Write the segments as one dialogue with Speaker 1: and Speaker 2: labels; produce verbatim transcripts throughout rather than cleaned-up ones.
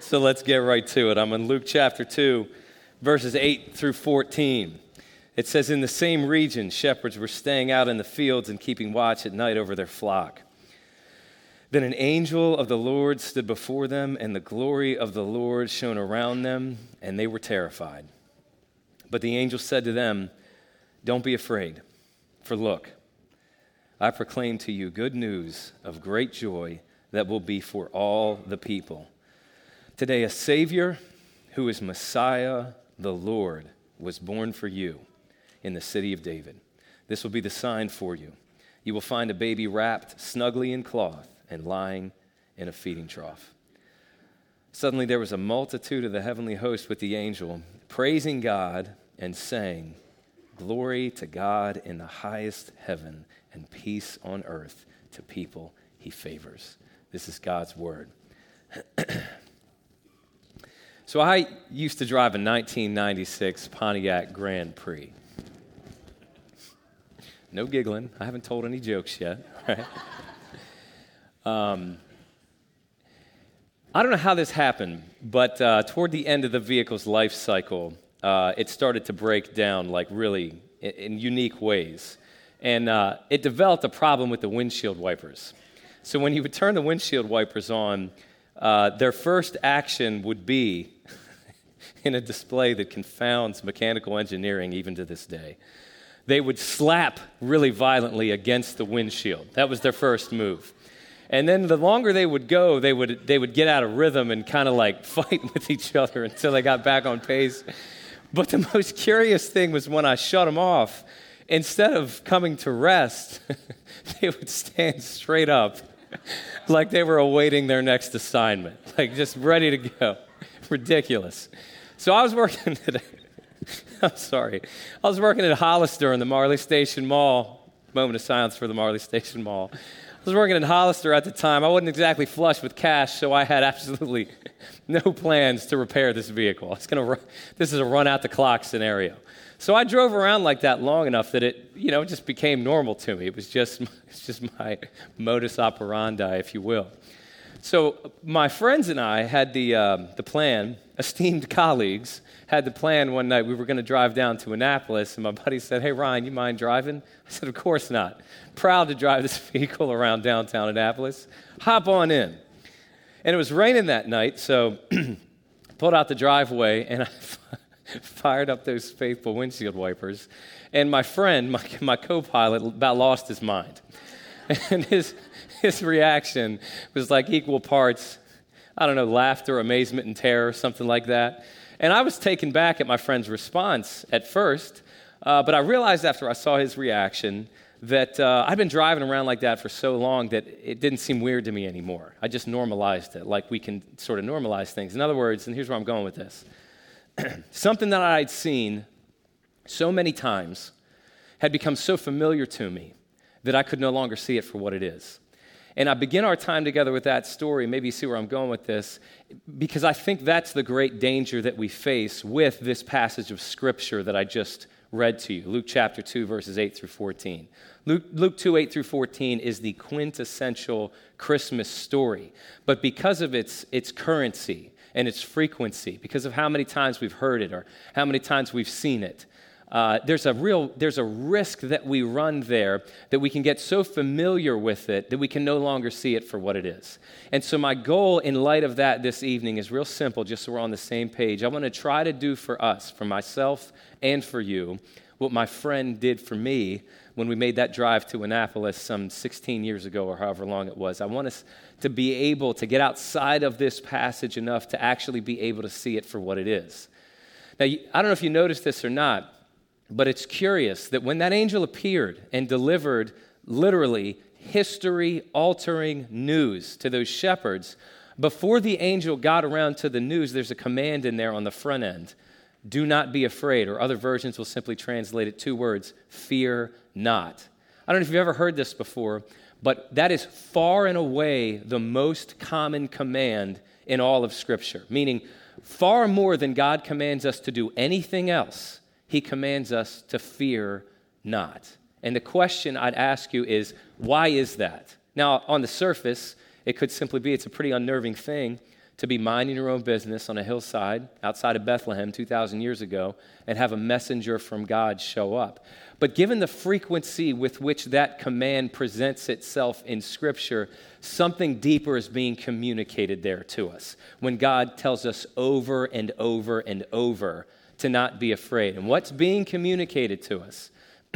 Speaker 1: So let's get right to it. I'm in Luke chapter two, verses eight through fourteen. It says, in the same region, shepherds were staying out in the fields and keeping watch at night over their flock. Then an angel of the Lord stood before them, and the glory of the Lord shone around them, and they were terrified. But the angel said to them, don't be afraid, for look, I proclaim to you good news of great joy that will be for all the people. Today, a Savior, who is Messiah, the Lord, was born for you in the city of David. This will be the sign for you. You will find a baby wrapped snugly in cloth and lying in a feeding trough. Suddenly there was a multitude of the heavenly host with the angel, praising God and saying, glory to God in the highest heaven and peace on earth to people he favors. This is God's word. So I used to drive a nineteen ninety-six Pontiac Grand Prix. No giggling. I haven't told any jokes yet. Right? Um, I don't know how this happened, but uh, toward the end of the vehicle's life cycle, uh, it started to break down like really in, in unique ways. And uh, it developed a problem with the windshield wipers. So when you would turn the windshield wipers on, uh, their first action would be in a display that confounds mechanical engineering even to this day. They would slap really violently against the windshield. That was their first move. And then the longer they would go, they would they would get out of rhythm and kind of like fight with each other until they got back on pace. But the most curious thing was when I shut them off, instead of coming to rest, they would stand straight up like they were awaiting their next assignment, like just ready to go. Ridiculous. So I was working today. I'm sorry. I was working at Hollister in the Marley Station Mall. Moment of silence for the Marley Station Mall. I was working at Hollister at the time. I wasn't exactly flush with cash, so I had absolutely no plans to repair this vehicle. I was gonna run, this is a run-out-the-clock scenario. So I drove around like that long enough that it, you know, just became normal to me. It was just, it's just my modus operandi, if you will. So my friends and I had the um, the plan, esteemed colleagues, had the plan one night. We were going to drive down to Annapolis, and my buddy said, hey, Ryan, you mind driving? I said, of course not. Proud to drive this vehicle around downtown Annapolis. Hop on in. And it was raining that night, so pulled out the driveway, and I fired up those faithful windshield wipers. And my friend, my, my co-pilot, about lost his mind. And his... His reaction was like equal parts, I don't know, laughter, amazement, and terror, something like that. And I was taken back at my friend's response at first, uh, but I realized after I saw his reaction that uh, I'd been driving around like that for so long that it didn't seem weird to me anymore. I just normalized it, like we can sort of normalize things. In other words, and here's where I'm going with this, something that I'd seen so many times had become so familiar to me that I could no longer see it for what it is. And I begin our time together with that story, maybe you see where I'm going with this, because I think that's the great danger that we face with this passage of Scripture that I just read to you, Luke chapter two, verses eight through fourteen. Luke, Luke two, eight through fourteen is the quintessential Christmas story, but because of its, its currency and its frequency, because of how many times we've heard it or how many times we've seen it, Uh, there's a real, there's a risk that we run there that we can get so familiar with it that we can no longer see it for what it is. And so my goal in light of that this evening is real simple, just so we're on the same page. I want to try to do for us, for myself and for you, what my friend did for me when we made that drive to Annapolis some sixteen years ago or however long it was. I want us to be able to get outside of this passage enough to actually be able to see it for what it is. Now, I don't know if you noticed this or not, but it's curious that when that angel appeared and delivered literally history-altering news to those shepherds, before the angel got around to the news, there's a command in there on the front end. Do not be afraid, or other versions will simply translate it two words, fear not. I don't know if you've ever heard this before, but that is far and away the most common command in all of Scripture, meaning far more than God commands us to do anything else. He commands us to fear not. And the question I'd ask you is, why is that? Now, on the surface, it could simply be it's a pretty unnerving thing to be minding your own business on a hillside outside of Bethlehem two thousand years ago and have a messenger from God show up. But given the frequency with which that command presents itself in Scripture, something deeper is being communicated there to us when God tells us over and over and over to not be afraid. And what's being communicated to us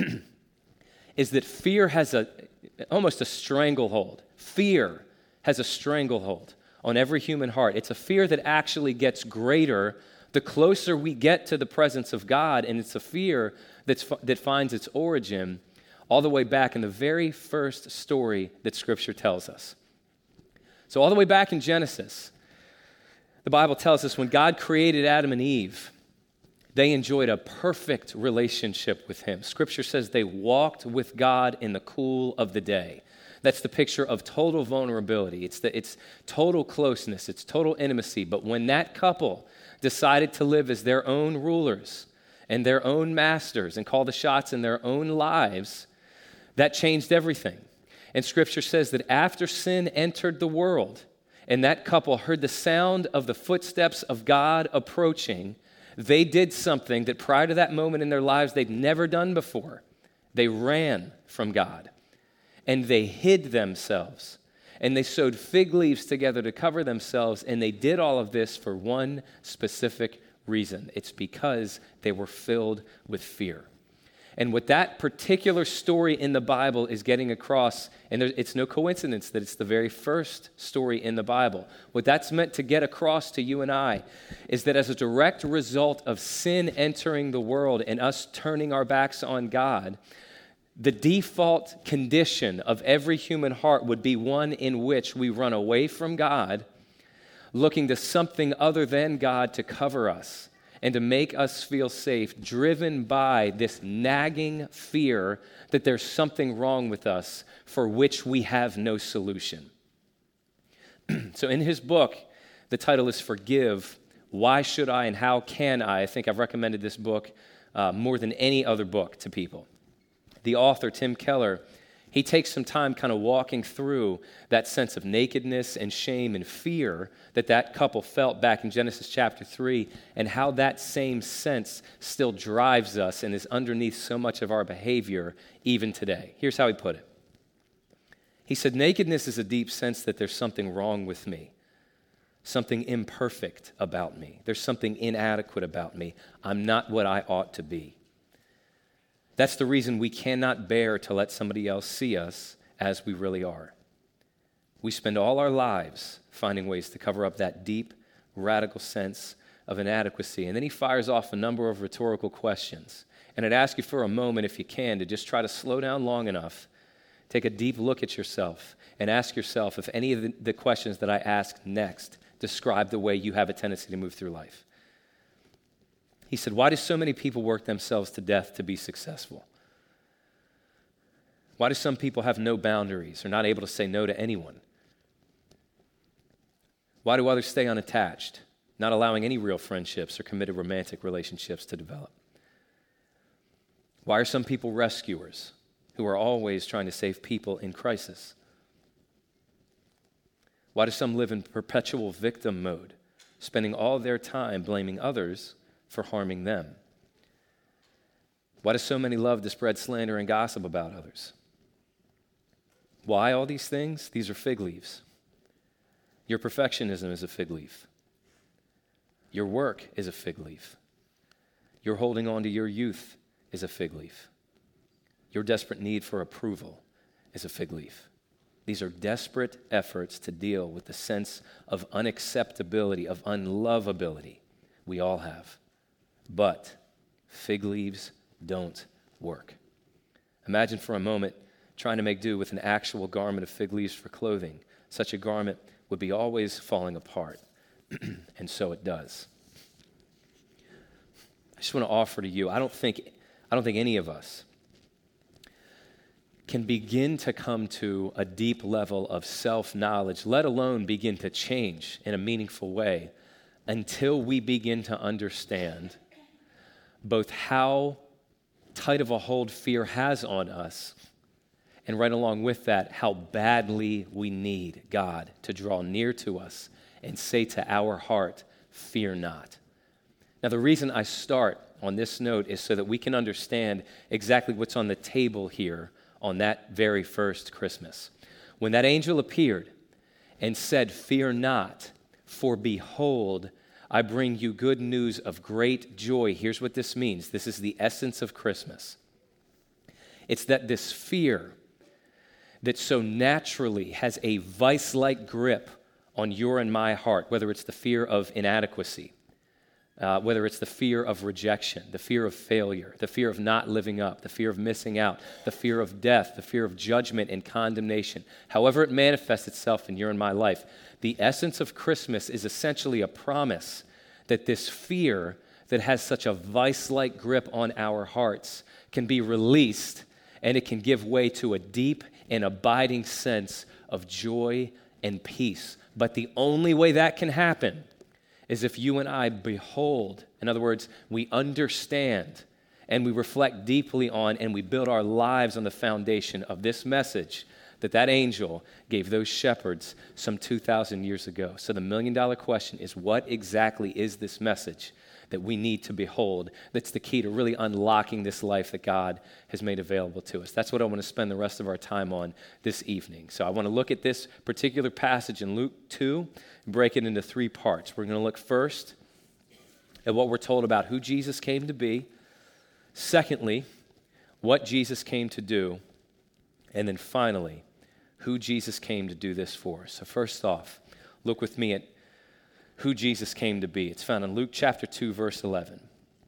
Speaker 1: is that fear has a almost a stranglehold. Fear has a stranglehold on every human heart. It's a fear that actually gets greater the closer we get to the presence of God, and it's a fear that's, that finds its origin all the way back in the very first story that Scripture tells us. So all the way back in Genesis, the Bible tells us when God created Adam and Eve, they enjoyed a perfect relationship with Him. Scripture says they walked with God in the cool of the day. That's the picture of total vulnerability. It's, the, it's total closeness. It's total intimacy. But when that couple decided to live as their own rulers and their own masters and call the shots in their own lives, that changed everything. And Scripture says that after sin entered the world and that couple heard the sound of the footsteps of God approaching, they did something that prior to that moment in their lives they'd never done before. They ran from God. And they hid themselves, and they sewed fig leaves together to cover themselves, and they did all of this for one specific reason. It's because they were filled with fear. And what that particular story in the Bible is getting across, and there, it's no coincidence that it's the very first story in the Bible. What that's meant to get across to you and I is that as a direct result of sin entering the world and us turning our backs on God, the default condition of every human heart would be one in which we run away from God, looking to something other than God to cover us and to make us feel safe, driven by this nagging fear that there's something wrong with us for which we have no solution. So in his book, the title is Forgive, Why Should I and How Can I? I think I've recommended this book uh, more than any other book to people. The author, Tim Keller, he takes some time kind of walking through that sense of nakedness and shame and fear that that couple felt back in Genesis chapter three, and how that same sense still drives us and is underneath so much of our behavior even today. Here's how he put it. He said, nakedness is a deep sense that there's something wrong with me, something imperfect about me. There's something inadequate about me. I'm not what I ought to be. That's the reason we cannot bear to let somebody else see us as we really are. We spend all our lives finding ways to cover up that deep, radical sense of inadequacy. And then he fires off a number of rhetorical questions. And I'd ask you for a moment, if you can, to just try to slow down long enough, take a deep look at yourself, and ask yourself if any of the, the questions that I ask next describe the way you have a tendency to move through life. He said, why do so many people work themselves to death to be successful? Why do some people have no boundaries or not able to say no to anyone? Why do others stay unattached, not allowing any real friendships or committed romantic relationships to develop? Why are some people rescuers who are always trying to save people in crisis? Why do some live in perpetual victim mode, spending all their time blaming others for harming them? Why do so many love to spread slander and gossip about others? Why all these things? These are fig leaves. Your perfectionism is a fig leaf. Your work is a fig leaf. Your holding on to your youth is a fig leaf. Your desperate need for approval is a fig leaf. These are desperate efforts to deal with the sense of unacceptability, of unlovability we all have. But fig leaves don't work. Imagine for a moment trying to make do with an actual garment of fig leaves for clothing. Such a garment would be always falling apart, and so it does. I just want to offer to you, I don't think, I don't think any of us can begin to come to a deep level of self-knowledge, let alone begin to change in a meaningful way, until we begin to understand both how tight of a hold fear has on us, and right along with that, how badly we need God to draw near to us and say to our heart, fear not. Now, the reason I start on this note is so that we can understand exactly what's on the table here on that very first Christmas. When that angel appeared and said, fear not, for behold, I bring you good news of great joy. Here's what this means. This is the essence of Christmas. It's that this fear that so naturally has a vice-like grip on your and my heart, whether it's the fear of inadequacy, uh, whether it's the fear of rejection, the fear of failure, the fear of not living up, the fear of missing out, the fear of death, the fear of judgment and condemnation, however it manifests itself in your and my life, the essence of Christmas is essentially a promise that this fear that has such a vice-like grip on our hearts can be released, and it can give way to a deep and abiding sense of joy and peace. But the only way that can happen is if you and I behold, in other words, we understand and we reflect deeply on and we build our lives on the foundation of this message that that angel gave those shepherds some two thousand years ago. So the million dollar question is, what exactly is this message that we need to behold that's the key to really unlocking this life that God has made available to us? That's what I want to spend the rest of our time on this evening. So I want to look at this particular passage in Luke two and break it into three parts. We're going to look first at what we're told about who Jesus came to be. Secondly, what Jesus came to do. And then finally, who Jesus came to do this for. So first off, look with me at who Jesus came to be. It's found in Luke chapter two, verse eleven.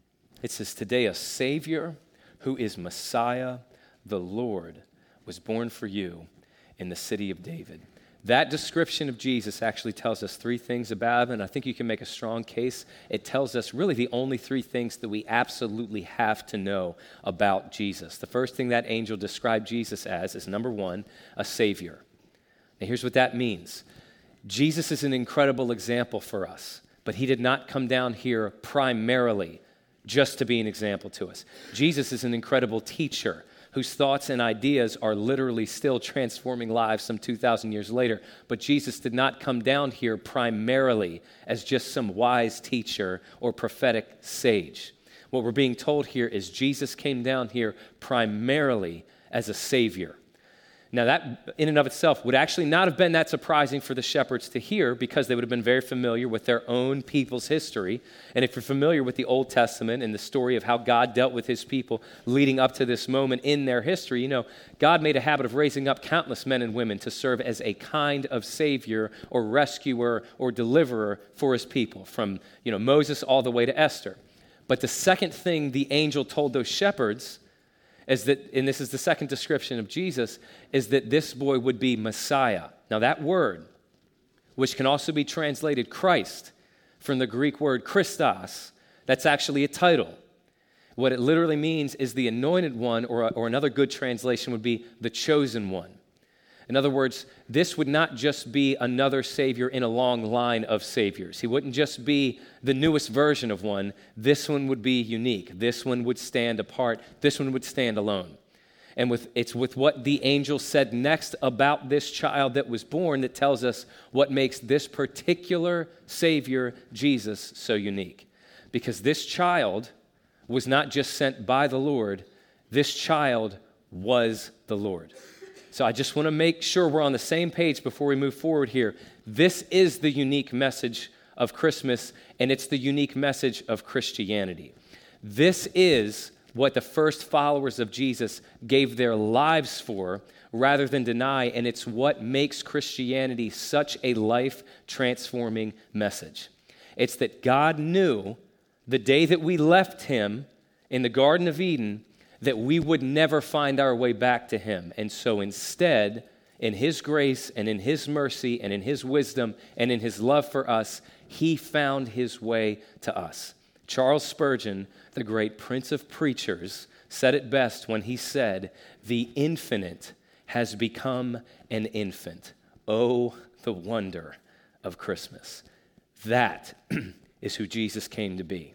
Speaker 1: It says, today a Savior who is Messiah, the Lord, was born for you in the city of David. That description of Jesus actually tells us three things about him, and I think you can make a strong case. It tells us really the only three things that we absolutely have to know about Jesus. The first thing that angel described Jesus as is, number one, a Savior. Now here's what that means. Jesus is an incredible example for us, but he did not come down here primarily just to be an example to us. Jesus is an incredible teacher whose thoughts and ideas are literally still transforming lives some two thousand years later. But Jesus did not come down here primarily as just some wise teacher or prophetic sage. What we're being told here is Jesus came down here primarily as a Savior. Now that in and of itself would actually not have been that surprising for the shepherds to hear, because they would have been very familiar with their own people's history. And if you're familiar with the Old Testament and the story of how God dealt with his people leading up to this moment in their history, you know, God made a habit of raising up countless men and women to serve as a kind of savior or rescuer or deliverer for his people, from, you know, Moses all the way to Esther. But the second thing the angel told those shepherds is that, and this is the second description of Jesus, is that this boy would be Messiah. Now that word, which can also be translated Christ, from the Greek word Christos, that's actually a title. What it literally means is the anointed one, or, or another good translation would be the chosen one. In other words, this would not just be another Savior in a long line of Saviors. He wouldn't just be the newest version of one. This one would be unique. This one would stand apart. This one would stand alone. And with, it's with what the angel said next about this child that was born that tells us what makes this particular Savior, Jesus, so unique. Because this child was not just sent by the Lord. This child was the Lord. So I just want to make sure we're on the same page before we move forward here. This is the unique message of Christmas, and it's the unique message of Christianity. This is what the first followers of Jesus gave their lives for rather than deny, and it's what makes Christianity such a life-transforming message. It's that God knew the day that we left him in the Garden of Eden that we would never find our way back to him. And so instead, in his grace and in his mercy and in his wisdom and in his love for us, he found his way to us. Charles Spurgeon, the great prince of preachers, said it best when he said, "The infinite has become an infant. Oh, the wonder of Christmas." That is who Jesus came to be.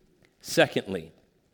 Speaker 1: Secondly,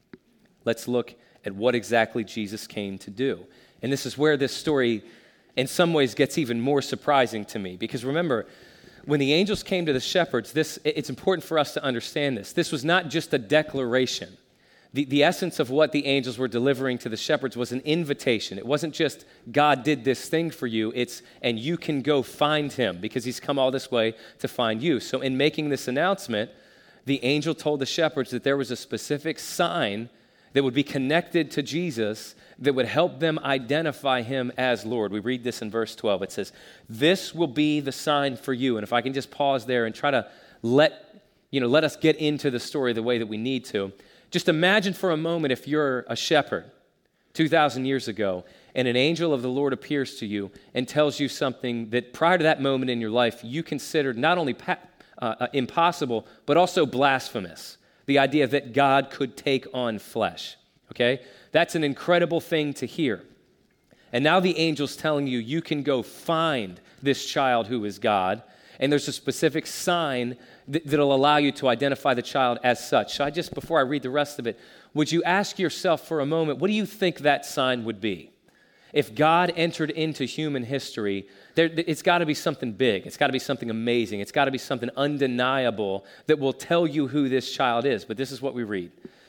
Speaker 1: let's look at what exactly Jesus came to do. And this is where this story, in some ways, gets even more surprising to me. Because remember, when the angels came to the shepherds, this, it's important for us to understand this. This was not just a declaration. The, the essence of what the angels were delivering to the shepherds was an invitation. It wasn't just, God did this thing for you. It's, and you can go find him because he's come all this way to find you. So in making this announcement, the angel told the shepherds that there was a specific sign that would be connected to Jesus that would help them identify him as Lord. We read this in verse twelve. It says, this will be the sign for you. And if I can just pause there and try to let, you know, let us get into the story the way that we need to. Just imagine for a moment if you're a shepherd two thousand years ago and an angel of the Lord appears to you and tells you something that prior to that moment in your life you considered not only pa- uh, impossible, but also blasphemous. The idea that God could take on flesh, okay? That's an incredible thing to hear. And now the angel's telling you, you can go find this child who is God, and there's a specific sign that, that'll allow you to identify the child as such. So I just, before I read the rest of it, would you ask yourself for a moment, what do you think that sign would be? If God entered into human history, there, it's got to be something big. It's got to be something amazing. It's got to be something undeniable that will tell you who this child is. But this is what we read.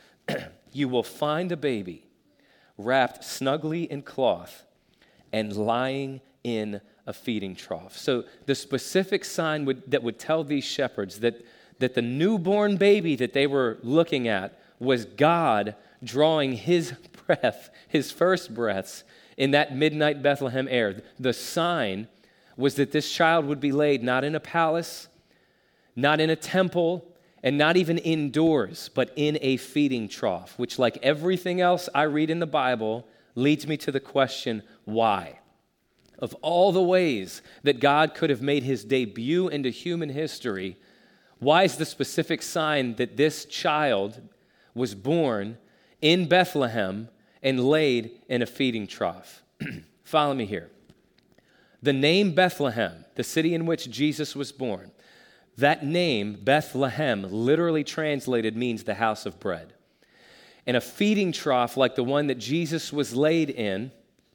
Speaker 1: You will find a baby wrapped snugly in cloth and lying in a feeding trough. So the specific sign would, that would tell these shepherds that, that the newborn baby that they were looking at was God drawing his breath, his first breaths, in that midnight Bethlehem air. The sign was that this child would be laid not in a palace, not in a temple, and not even indoors, but in a feeding trough, which, like everything else I read in the Bible, leads me to the question, why? Of all the ways that God could have made his debut into human history, why is the specific sign that this child was born in Bethlehem and laid in a feeding trough? Follow me here. The name Bethlehem, the city in which Jesus was born, that name, Bethlehem, literally translated means the house of bread. And a feeding trough like the one that Jesus was laid in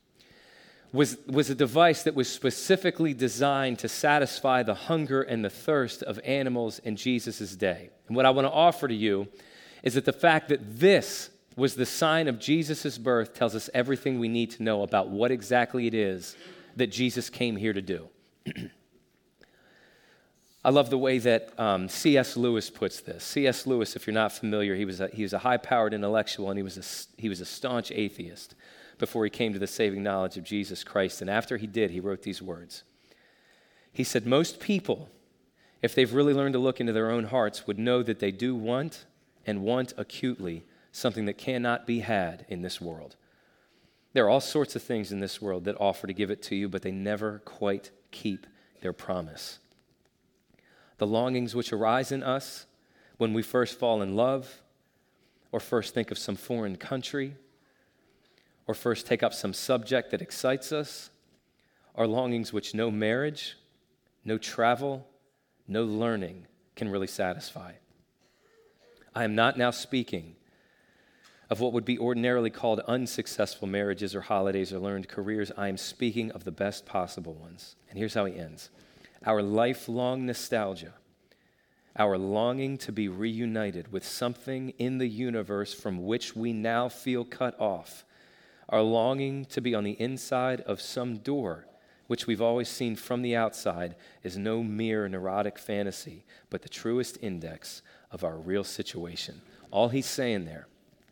Speaker 1: was, was a device that was specifically designed to satisfy the hunger and the thirst of animals in Jesus' day. And what I want to offer to you is that the fact that this was the sign of Jesus' birth tells us everything we need to know about what exactly it is that Jesus came here to do. I love the way that um, C S Lewis puts this. C S Lewis, if you're not familiar, he was a, he was a high-powered intellectual, and he was a, he was a staunch atheist before he came to the saving knowledge of Jesus Christ. And after he did, he wrote these words. He said, most people, if they've really learned to look into their own hearts, would know that they do want and want acutely something that cannot be had in this world. There are all sorts of things in this world that offer to give it to you, but they never quite keep their promise. The longings which arise in us when we first fall in love, or first think of some foreign country, or first take up some subject that excites us, are longings which no marriage, no travel, no learning can really satisfy. I am not now speaking of what would be ordinarily called unsuccessful marriages or holidays or learned careers. I am speaking of the best possible ones. And here's how he ends. Our lifelong nostalgia, our longing to be reunited with something in the universe from which we now feel cut off, our longing to be on the inside of some door which we've always seen from the outside is no mere neurotic fantasy, but the truest index of our real situation. All he's saying there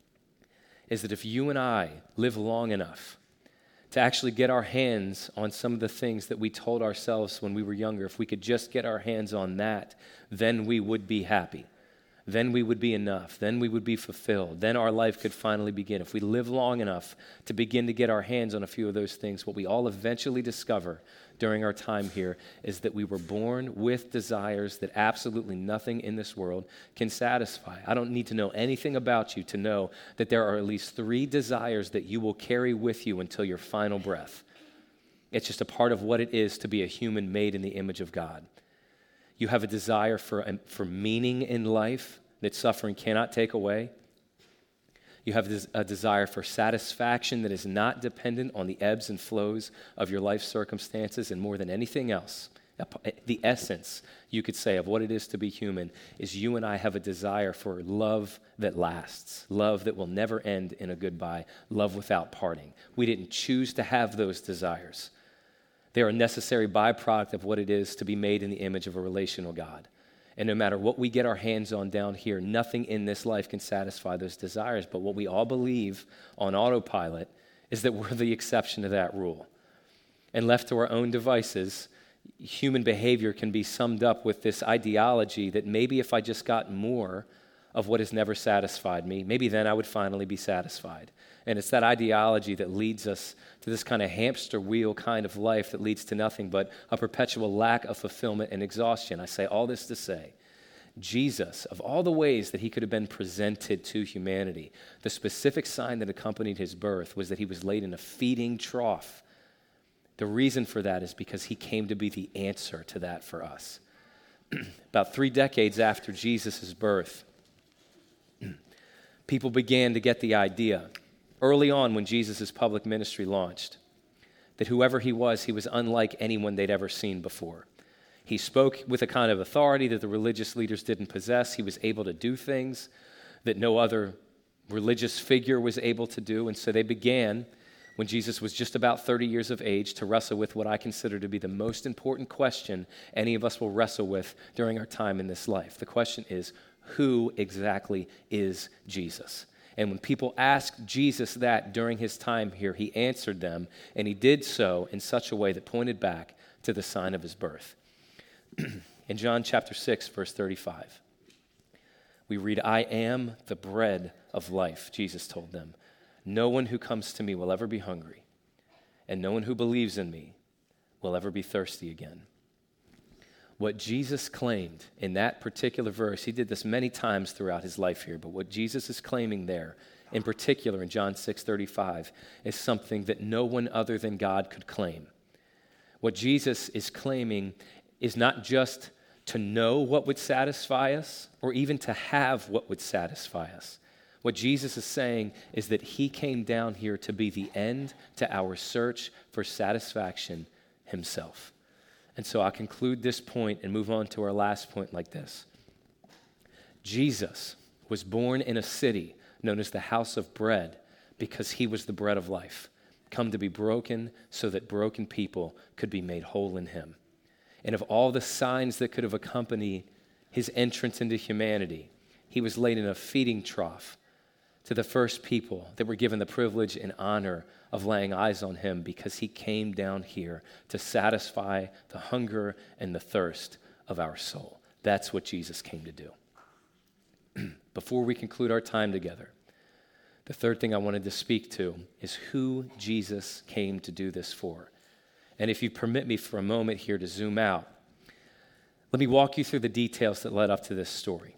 Speaker 1: is that if you and I live long enough to actually get our hands on some of the things that we told ourselves when we were younger, if we could just get our hands on that, then we would be happy. Then we would be enough. Then we would be fulfilled. Then our life could finally begin. If we live long enough to begin to get our hands on a few of those things, what we all eventually discover during our time here is that we were born with desires that absolutely nothing in this world can satisfy. I don't need to know anything about you to know that there are at least three desires that you will carry with you until your final breath. It's just a part of what it is to be a human made in the image of God. You have a desire for, for meaning in life that suffering cannot take away. You have a desire for satisfaction that is not dependent on the ebbs and flows of your life circumstances. And more than anything else, The essence, you could say, of what it is to be human is you and I have a desire for love that lasts, love that will never end in a goodbye, love without parting. We didn't choose to have those desires. They are a necessary byproduct of what it is to be made in the image of a relational God. And no matter what we get our hands on down here, nothing in this life can satisfy those desires. But what we all believe on autopilot is that we're the exception to that rule. And left to our own devices, human behavior can be summed up with this ideology that maybe if I just got more of what has never satisfied me, maybe then I would finally be satisfied. And it's that ideology that leads us to this kind of hamster wheel kind of life that leads to nothing but a perpetual lack of fulfillment and exhaustion. I say all this to say, Jesus, of all the ways that he could have been presented to humanity, the specific sign that accompanied his birth was that he was laid in a feeding trough. The reason for that is because he came to be the answer to that for us. About three decades after Jesus' birth, people began to get the idea, early on when Jesus' public ministry launched, that whoever he was, he was unlike anyone they'd ever seen before. He spoke with a kind of authority that the religious leaders didn't possess. He was able to do things that no other religious figure was able to do. And so they began, when Jesus was just about thirty years of age, to wrestle with what I consider to be the most important question any of us will wrestle with during our time in this life. The question is, who exactly is Jesus? And when people asked Jesus that during his time here, he answered them, and he did so in such a way that pointed back to the sign of his birth. In John chapter six, verse thirty-five, we read, "I am the bread of life," Jesus told them. "No one who comes to me will ever be hungry, and no one who believes in me will ever be thirsty again." What Jesus claimed in that particular verse, he did this many times throughout his life here, but what Jesus is claiming there, in particular in John six thirty-five, is something that no one other than God could claim. What Jesus is claiming is not just to know what would satisfy us, or even to have what would satisfy us. What Jesus is saying is that he came down here to be the end to our search for satisfaction himself. And so I'll conclude this point and move on to our last point like this. Jesus was born in a city known as the house of bread because he was the bread of life, come to be broken so that broken people could be made whole in him. And of all the signs that could have accompanied his entrance into humanity, he was laid in a feeding trough to the first people that were given the privilege and honor of laying eyes on him because he came down here to satisfy the hunger and the thirst of our soul. That's what Jesus came to do. Before we conclude our time together, the third thing I wanted to speak to is who Jesus came to do this for. And if you permit me for a moment here to zoom out, let me walk you through the details that led up to this story.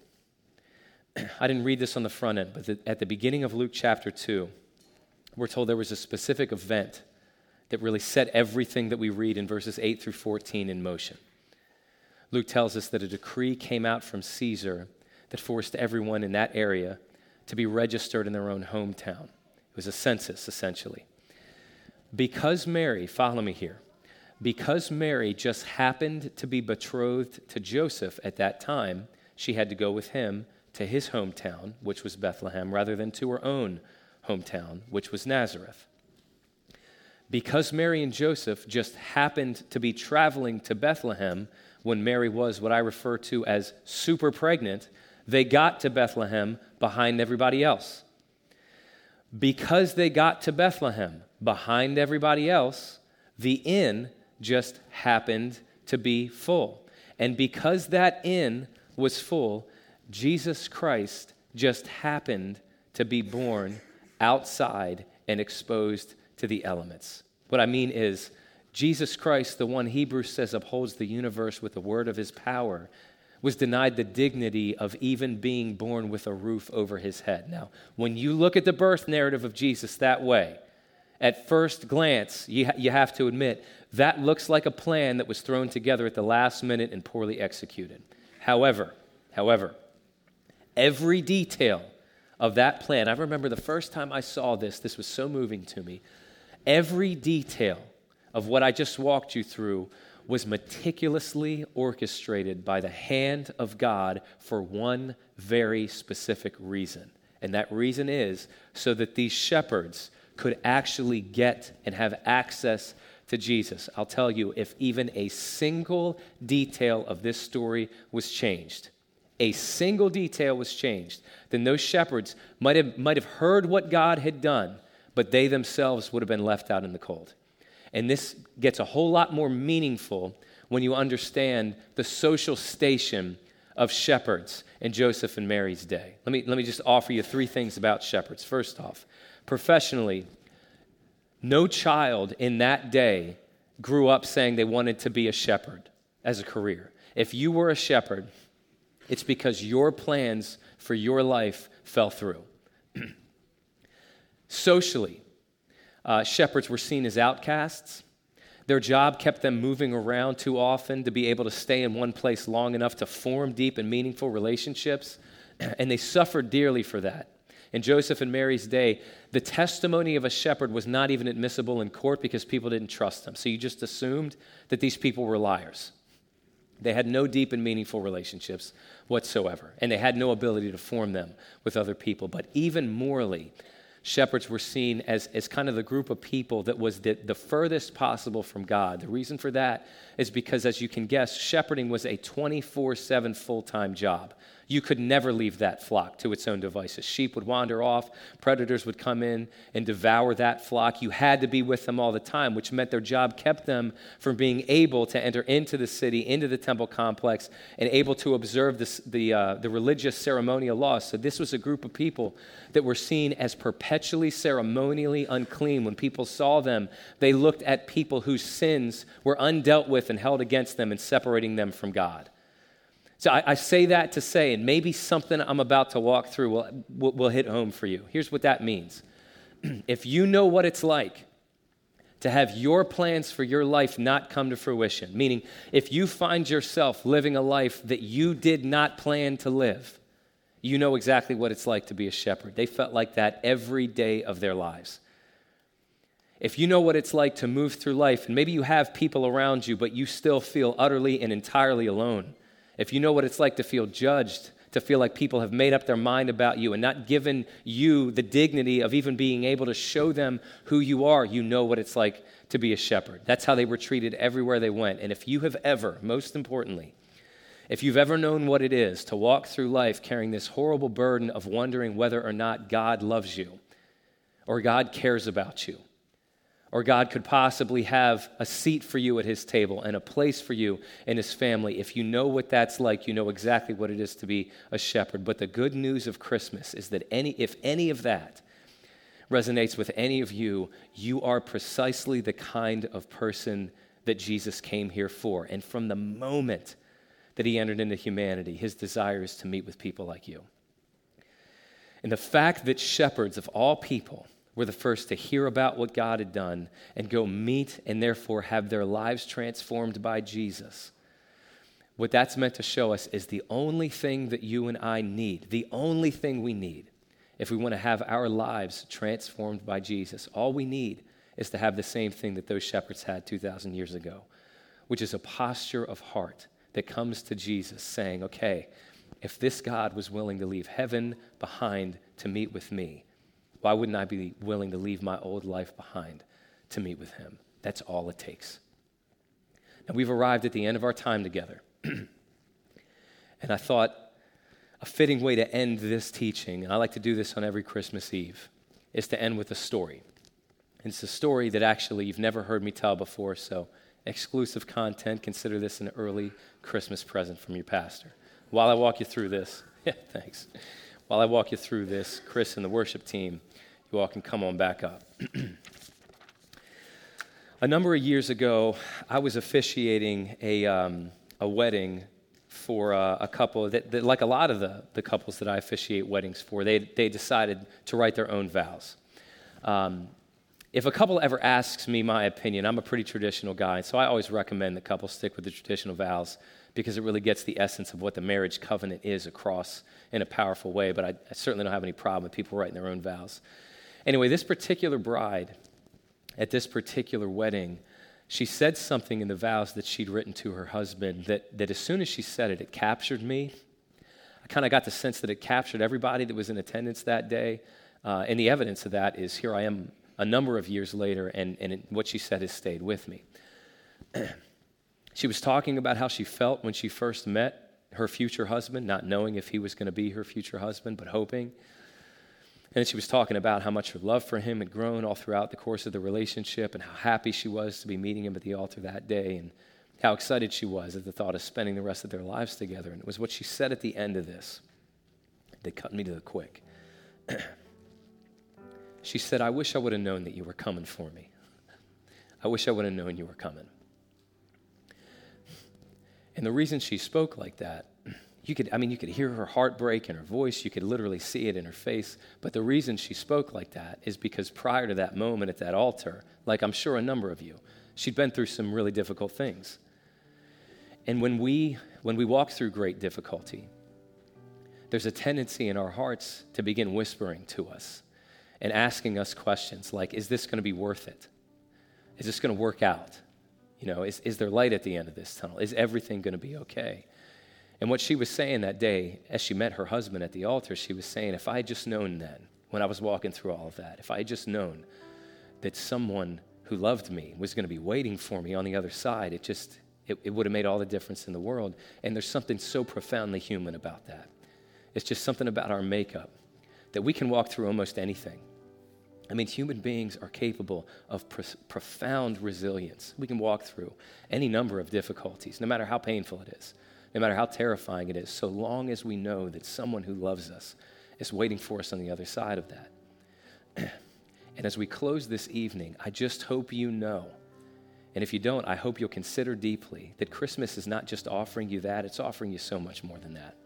Speaker 1: I didn't read this on the front end, but the, at the beginning of Luke chapter two, we're told there was a specific event that really set everything that we read in verses eight through fourteen in motion. Luke tells us that a decree came out from Caesar that forced everyone in that area to be registered in their own hometown. It was a census, essentially. Because Mary, follow me here, because Mary just happened to be betrothed to Joseph at that time, she had to go with him to his hometown, which was Bethlehem, rather than to her own hometown, which was Nazareth. Because Mary and Joseph just happened to be traveling to Bethlehem when Mary was what I refer to as super pregnant, they got to Bethlehem behind everybody else. Because they got to Bethlehem behind everybody else, the inn just happened to be full. And because that inn was full, Jesus Christ just happened to be born outside and exposed to the elements. What I mean is, Jesus Christ, the one Hebrews says upholds the universe with the word of his power, was denied the dignity of even being born with a roof over his head. Now, when you look at the birth narrative of Jesus that way, at first glance, you, ha- you have to admit, that looks like a plan that was thrown together at the last minute and poorly executed. However, however, every detail of that plan, I remember the first time I saw this, this was so moving to me. Every detail of what I just walked you through was meticulously orchestrated by the hand of God for one very specific reason. And that reason is so that these shepherds could actually get and have access to Jesus. I'll tell you, if even a single detail of this story was changed, a single detail was changed, then those shepherds might have, might have heard what God had done, but they themselves would have been left out in the cold. And this gets a whole lot more meaningful when you understand the social station of shepherds in Joseph and Mary's day. Let me, let me just offer you three things about shepherds. First off, professionally, no child in that day grew up saying they wanted to be a shepherd as a career. If you were a shepherd, it's because your plans for your life fell through. Socially, uh, shepherds were seen as outcasts. Their job kept them moving around too often to be able to stay in one place long enough to form deep and meaningful relationships, and they suffered dearly for that. In Joseph and Mary's day, the testimony of a shepherd was not even admissible in court because people didn't trust them. So you just assumed that these people were liars. They had no deep and meaningful relationships whatsoever, and they had no ability to form them with other people. But even morally, shepherds were seen as, as kind of the group of people that was the, the furthest possible from God. The reason for that is because, as you can guess, shepherding was a twenty-four seven full-time job. You could never leave that flock to its own devices. Sheep would wander off, predators would come in and devour that flock. You had to be with them all the time, which meant their job kept them from being able to enter into the city, into the temple complex, and able to observe this, the, uh, the religious ceremonial laws. So this was a group of people that were seen as perpetually ceremonially unclean. When people saw them, they looked at people whose sins were undealt with and held against them and separating them from God. So I, I say that to say, and maybe something I'm about to walk through will, will, will hit home for you. Here's what that means. If you know what it's like to have your plans for your life not come to fruition, meaning if you find yourself living a life that you did not plan to live, you know exactly what it's like to be a shepherd. They felt like that every day of their lives. If you know what it's like to move through life, and maybe you have people around you, but you still feel utterly and entirely alone. If you know what it's like to feel judged, to feel like people have made up their mind about you and not given you the dignity of even being able to show them who you are, you know what it's like to be a shepherd. That's how they were treated everywhere they went. And if you have ever, most importantly, if you've ever known what it is to walk through life carrying this horrible burden of wondering whether or not God loves you or God cares about you, or God could possibly have a seat for you at his table and a place for you in his family. If you know what that's like, you know exactly what it is to be a shepherd. But the good news of Christmas is that any, if any of that resonates with any of you, you are precisely the kind of person that Jesus came here for. And from the moment that he entered into humanity, his desire is to meet with people like you. And the fact that shepherds of all people were the first to hear about what God had done and go meet and therefore have their lives transformed by Jesus. What that's meant to show us is the only thing that you and I need, the only thing we need if we want to have our lives transformed by Jesus. All we need is to have the same thing that those shepherds had two thousand years ago, which is a posture of heart that comes to Jesus saying, okay, if this God was willing to leave heaven behind to meet with me, why wouldn't I be willing to leave my old life behind to meet with him? That's all it takes. Now, we've arrived at the end of our time together. And I thought a fitting way to end this teaching, and I like to do this on every Christmas Eve, is to end with a story. And it's a story that actually you've never heard me tell before, so exclusive content. Consider this an early Christmas present from your pastor. While I walk you through this, yeah, thanks. While I walk you through this, Chris and the worship team, you all can come on back up. A number of years ago, I was officiating a, um, a wedding for uh, a couple that, that, like a lot of the, the couples that I officiate weddings for, they, they decided to write their own vows. Um, if a couple ever asks me my opinion, I'm a pretty traditional guy, so I always recommend that couples stick with the traditional vows because it really gets the essence of what the marriage covenant is across in a powerful way, but I, I certainly don't have any problem with people writing their own vows. Anyway, this particular bride at this particular wedding she said something in the vows that she'd written to her husband that, that as soon as she said it, it captured me. I kind of got the sense that it captured everybody that was in attendance that day. Uh, and the evidence of that is here I am a number of years later, and, and it, what she said has stayed with me. She was talking about how she felt when she first met her future husband, not knowing if he was going to be her future husband, but hoping. And she was talking about how much her love for him had grown all throughout the course of the relationship and how happy she was to be meeting him at the altar that day and how excited she was at the thought of spending the rest of their lives together. And it was what she said at the end of this that cut me to the quick. She said, I wish I would have known that you were coming for me. I wish I would have known you were coming. And the reason she spoke like that, you could, I mean, you could hear her heartbreak in her voice. You could literally see it in her face. But the reason she spoke like that is because prior to that moment at that altar, like I'm sure a number of you, she'd been through some really difficult things. And when we, when we walk through great difficulty, there's a tendency in our hearts to begin whispering to us and asking us questions like, is this going to be worth it? Is this going to work out? You know, is, is there light at the end of this tunnel? Is everything going to be okay? And what she was saying that day, as she met her husband at the altar, she was saying, if I had just known then, when I was walking through all of that, if I had just known that someone who loved me was going to be waiting for me on the other side, it just, it, it would have made all the difference in the world. And there's something so profoundly human about that. It's just something about our makeup that we can walk through almost anything. I mean, human beings are capable of pro- profound resilience. We can walk through any number of difficulties, no matter how painful it is, no matter how terrifying it is, so long as we know that someone who loves us is waiting for us on the other side of that. And as we close this evening, I just hope you know, and if you don't, I hope you'll consider deeply that Christmas is not just offering you that, it's offering you so much more than that.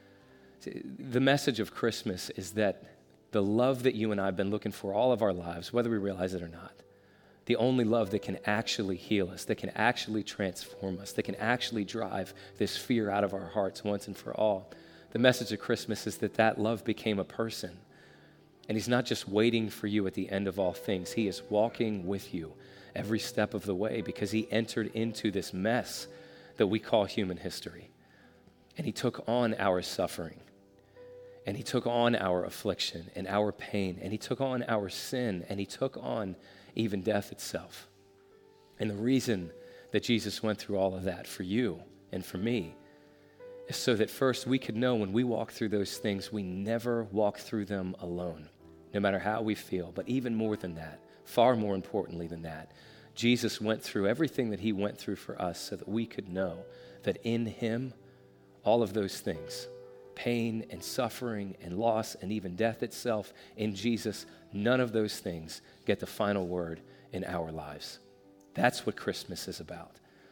Speaker 1: The message of Christmas is that the love that you and I have been looking for all of our lives, whether we realize it or not, the only love that can actually heal us, that can actually transform us, that can actually drive this fear out of our hearts once and for all. The message of Christmas is that that love became a person. And he's not just waiting for you at the end of all things. He is walking with you every step of the way because he entered into this mess that we call human history. And he took on our suffering. And he took on our affliction and our pain, and he took on our sin, and he took on even death itself. And the reason that Jesus went through all of that for you and for me is so that first we could know when we walk through those things, we never walk through them alone, no matter how we feel. But even more than that, far more importantly than that, Jesus went through everything that he went through for us so that we could know that in him, all of those things, pain and suffering and loss and even death itself, in Jesus, none of those things get the final word in our lives. That's what Christmas is about.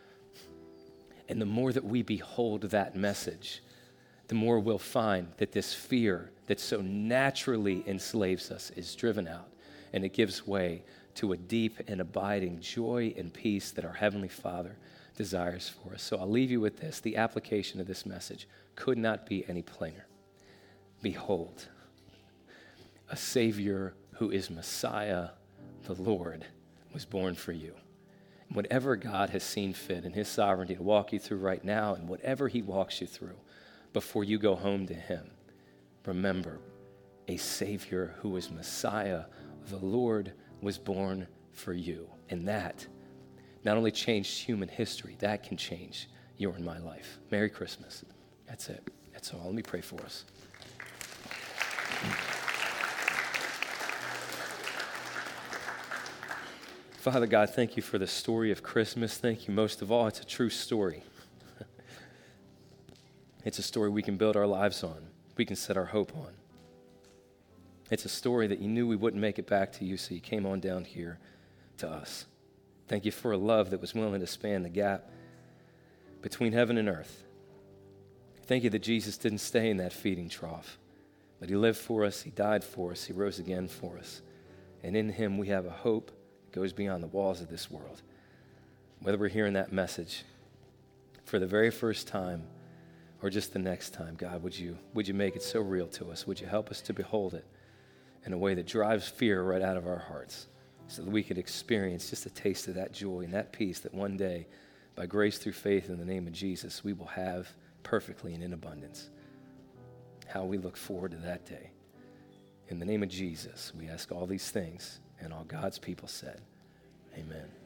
Speaker 1: And the more that we behold that message, the more we'll find that this fear that so naturally enslaves us is driven out, and it gives way to a deep and abiding joy and peace that our Heavenly Father desires for us. So I'll leave you with this. The application of this message could not be any plainer. Behold, a Savior who is Messiah, the Lord, was born for you. Whatever God has seen fit in his sovereignty to walk you through right now, and whatever he walks you through before you go home to him, remember, a Savior who is Messiah, the Lord, was born for you. And that not only changed human history, that can change your and my life. Merry Christmas. That's it. That's all. Let me pray for us. Father God, thank you for the story of Christmas. Thank you most of all. It's a true story. It's a story we can build our lives on. We can set our hope on. It's a story that you knew we wouldn't make it back to you, so you came on down here to us. Thank you for a love that was willing to span the gap between heaven and earth. Thank you that Jesus didn't stay in that feeding trough, but he lived for us, he died for us, he rose again for us. And in him we have a hope that goes beyond the walls of this world. Whether we're hearing that message for the very first time or just the next time, God, would you, would you make it so real to us? Would you help us to behold it in a way that drives fear right out of our hearts? so that we could experience just a taste of that joy and that peace that one day, by grace through faith in the name of Jesus, we will have perfectly and in abundance. How we look forward to that day. In the name of Jesus, we ask all these things, and all God's people said, amen.